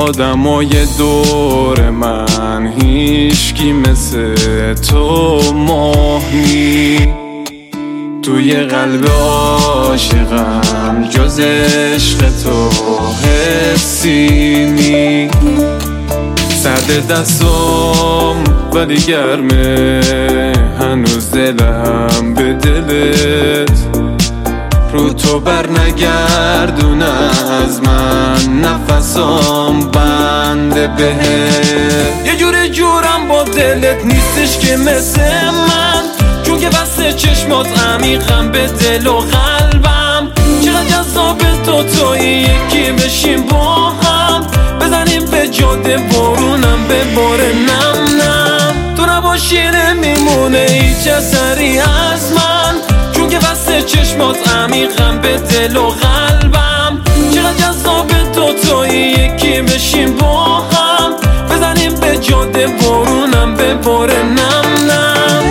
آدمای دور من هیچکی مثل تو ماه نی. توی قلب عاشقم جز عشق تو حسی نی. سرد دستم ولی گرمه هنوز دلم به دلت. رو تو بر نگردون از من نفسام بنده بهت. یه جوری جورم با دلت نیستش که مثل من، چون که بسته چشمات عمیقم به دل و قلبم. چقدر جذاب تو توی یکی بشیم با هم، بزنیم به جاده بارونم بباره نم نم. تو نباشی نمیمونه هیچ اثری از من، چون که بسته چشمات عمیقم به دل و قلبم. چقدر جذاب تو توی یکی بشیم با هم، بزنیم به جاده بارونم بباره نم نم.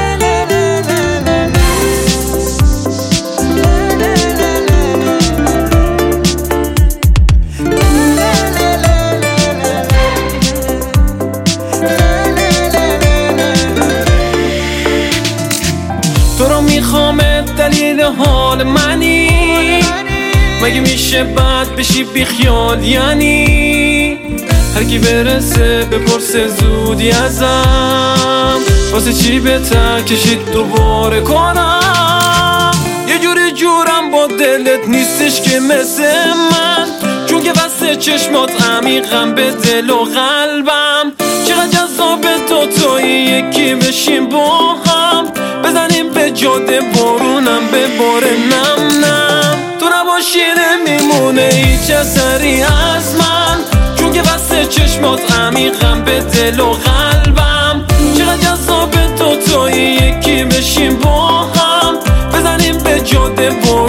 تو رو میخوام دلیل حال منی، مگه میشه بد بشی بیخیال؟ یعنی هر کی برسه بپرسه زودی ازم، واسه چی بهتر کشید دوباره کنم. یه جوری جورم با دلت نیستش که مثل من، چون که بسته چشمات عمیقم به دل و قلبم. چقدر جذاب تو توی یکی بشیم با هم، بزنیم به جاده بارونم بباره نم نم. تو نباشی نمیمونه هیچ اثری از من، چون که بسته چشمات عمیقم به دل و قلبم. چقدر جذاب تو توی یکی بشیم با هم، بزنیم به جاده